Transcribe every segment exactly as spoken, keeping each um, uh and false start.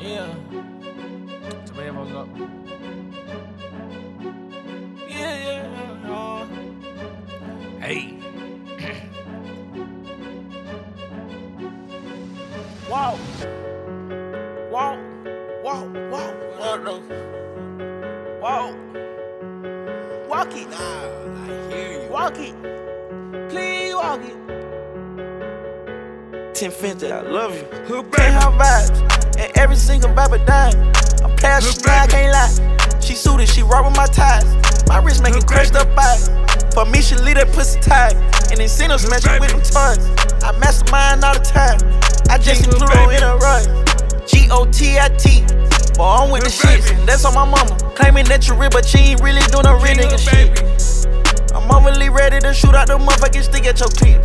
Yeah. Somebody else up. Yeah, yeah, yeah. Hey. Wow. Wow. Wow. Wow. What the? Wow. Walk it. Nah, I hear you. Walk it. Please walk it. ten fifty, I love you. Can't have vibes, and every single vibe a dime. I'm passionate, I can't lie. She suited, she rockin' my ties. My wrist making crushed up eyes. For me, she leave that pussy tight. And then seen her smashing with them tons. I mastermind all the time. I just see Pluto in a run. G O T I T. Boy, I'm with the shits, and that's on my mama. Claiming that you real, but she ain't really doing no real nigga shit. I'm overly ready to shoot out the motherfucking stick at your clip.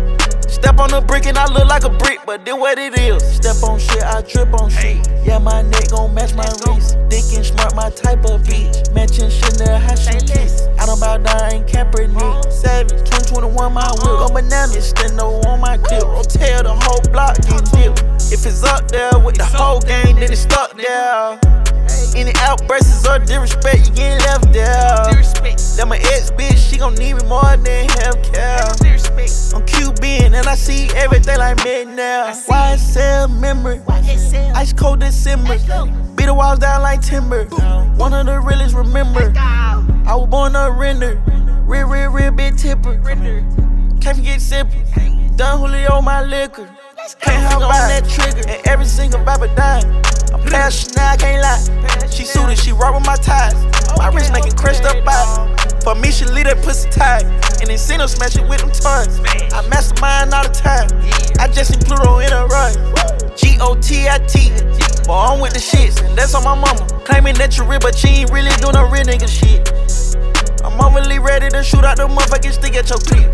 Step on the brick and I look like a brick, but then what it is. Step on shit, I drip on shit. Yeah, my neck gon' match my wrist. Thick and smart, my type of bitch. Matching Chanel, how she kiss. I don't bow down, I ain't Kaepernick. Savage, twenty twenty-one, my whip. Go bananas, stendo on my clip. Rotel the whole block, get dipped. If it's up there with the whole gang, then it's stuck there. Any outbursts or disrespect, you getting left there. That my ex bitch, she gon' need me more than healthcare. I'm Q B and I see everything like midnight. Y S L memory, ice cold December. Beat the walls down like timber. One of the realest remember. I was born a render. Real, real, real big tipper. Can't forget sippin'. Done Julio my liquor. Can't help on that trigger. And every single vibe a dime. I'm passionate, I can't lie. She suited, she rock with my ties. My wrist making crushed up eyes. For me, she leave that pussy tight. And then seen her smash it with them tons. I mastermind all the time. I just seen Pluto in a run. G O T I T. Boy, I'm with the shits, and that's on my mama. Claiming that you real, but she ain't really doing no real nigga shit. I'm overly ready to shoot out the motherfucking stick at your clip.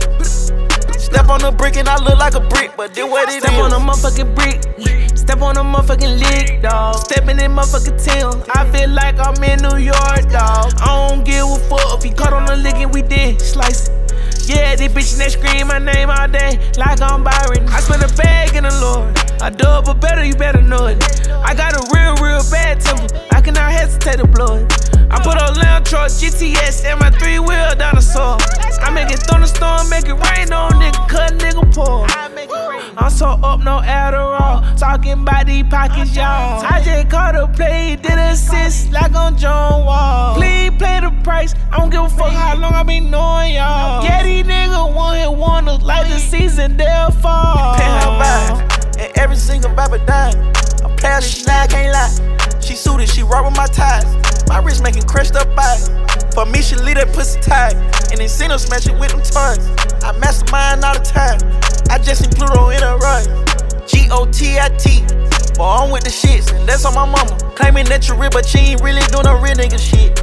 Step on the brick and I look like a brick, but then what it Step is. on a motherfucking brick. Step on a motherfucking lick, dawg. Stepping in motherfucking town. I feel like I'm in New York, dawg. I don't give a fuck if you caught on the lick and we did slice it. Yeah, these bitches that scream my name all day like I'm Byron. I spend a bag in the Lord. I do it, but better, you better know it. I got a real, real bad temper. I cannot hesitate to blow it. I put a lamb truck, G T S, and my three-wheel dinosaur. I make it thunderstorm, make it rain on nigga, cut nigga poor. I'm so up, no Adderall. Talking about these pockets, y'all. I just caught a play, did assist like on John Wall. Please play the price, I don't give a fuck how long I been knowing y'all. Yeah, these niggas one hit wonders like the season they'll fall. Can't help vibes, and every single vibe a dime. I'm passionate, I can't lie. She suited, she rock with my ties. My wrist making crushed up eyes. For me, she leave that pussy tight. And then seen her smash it with them tons. I mastermind all the time. I just seen Pluto in a run. G O T I T. Boy, I'm with the shits, and that's on my mama. Claiming that you real, but she ain't really doing no real nigga shit.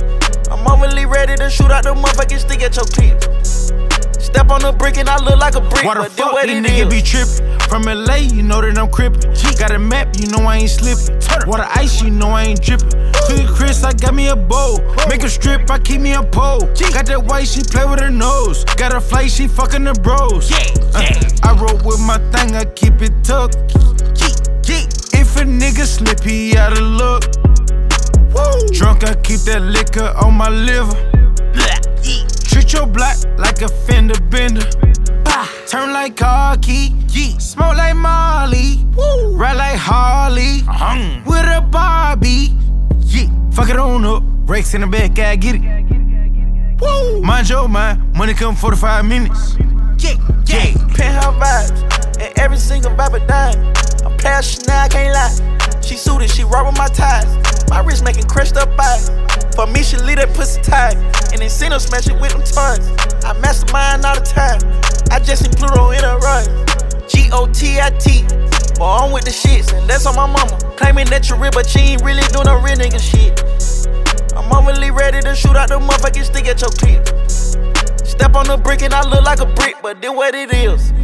I'm overly ready to shoot out the motherfucking stick at your clip. Step on the brick and I look like a brick, Why the but fuck what these it niggas is. be trippin'? From L A, you know that I'm crippin'. Got a map, you know I ain't slippin'. Water ice, you know I ain't drippin'. To the Chris, I got me a bowl. Make a strip, I keep me a pole. Got that white, she play with her nose. Got a flight, she fucking the bros. Uh, I roll with my thing, I keep it tucked. If a nigga slip, he outta luck. Drunk, I keep that liquor on my liver. Treat your block like a fender bender. Turn like car key. Smoke like Molly. Ride like Harley. With a Barbie. Fuck it on up. Brakes in the back, I get it. Mind your mind. Money come forty-five minutes. Yeah, yeah. Penthouse vibes, and every single vibe a dime. I'm passionate, I can't lie. She suited, she rock with my ties. My wrist making crushed up eyes. For me, she leave that pussy tight. And then seen her smash it with them tons. I mastermind all the time. I just seen Pluto in a run. G O T I T. Boy, I'm with the shits, and that's on my mama. Claiming that you real, but she ain't really doing no real nigga shit. I'm overly ready to shoot out the motherfucking stick at your clip. Step on the brick and I look like a brick, but then what it is.